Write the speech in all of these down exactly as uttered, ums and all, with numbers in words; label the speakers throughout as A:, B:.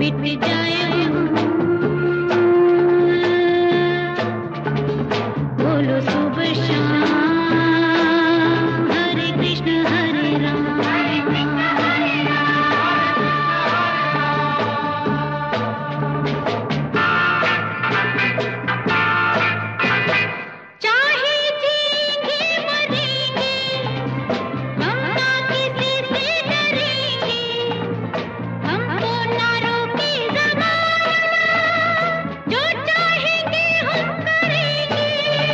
A: मिट जाए हम, बोलो सुबह शाम हरे कृष्ण हरे राम। चाहे जीएंगे मरेंगे हम ना किसी से डरेंगे, हमको ना रोके ज़माना, जो चाहेंगे हम करेंगे।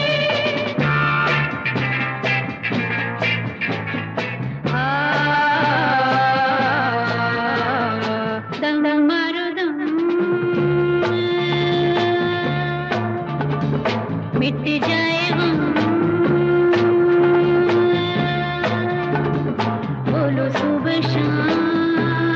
A: आ, दम मारो दम, मिट जाए हम, बोलो सुबह शाम